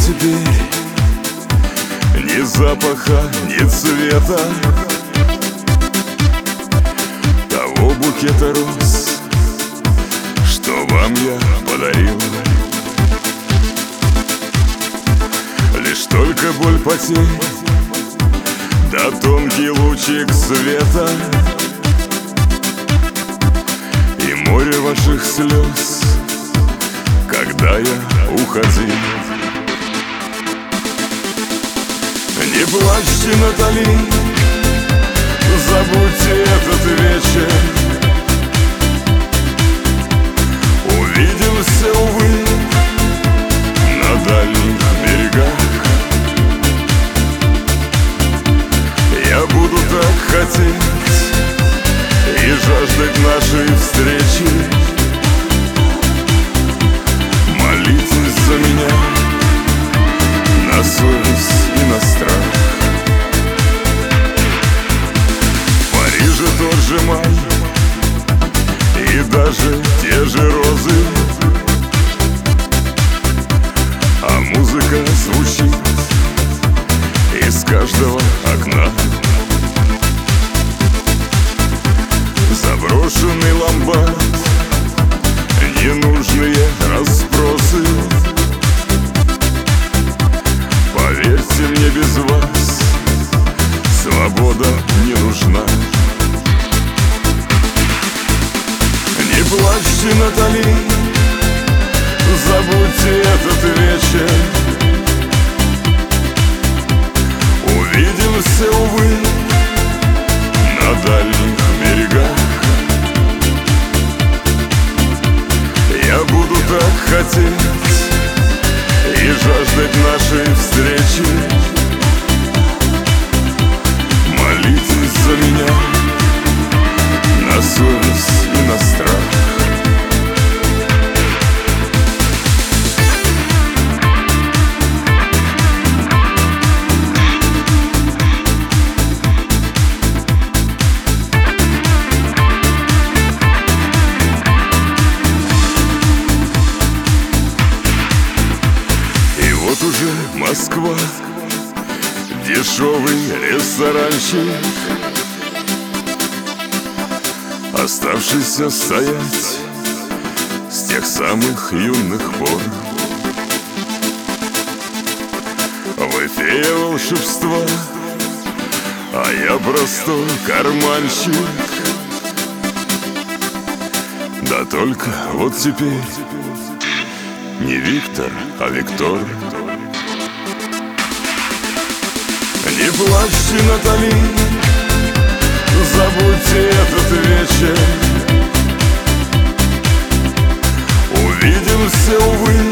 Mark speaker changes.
Speaker 1: теперь ни запаха, ни цвета того букета роз, что вам я подарил. Лишь только боль потерь, да тонкий лучик света и море ваших слез, когда я уходил. Не плачьте, Натали, забудьте этот вечер. Увидимся, увы, на дальних берегах. Я буду так хотеть и жаждать нашей встречи. Молитесь за меня на совесть и на страх. В Париже тот же май и даже те же розы, а музыка звучит из каждого окна. Заброшенный ломбард, ненужные расспросы. Поверьте мне, без вас свобода не нужна. Не плачьте, Натали, забудьте этот вечер. Увидимся, увы, на дальних берегах. Я буду так хотеть и жаждать нашей встречи. Молитесь за меня на совесть и на страх. Уже Москва, дешевый ресторанчик, оставшийся стоять с тех самых юных пор. Вы фея волшебства, а я простой карманщик. Да только вот теперь не Виктор, а Виктор. Не плачьте, Натали, забудьте этот вечер. Увидимся, увы,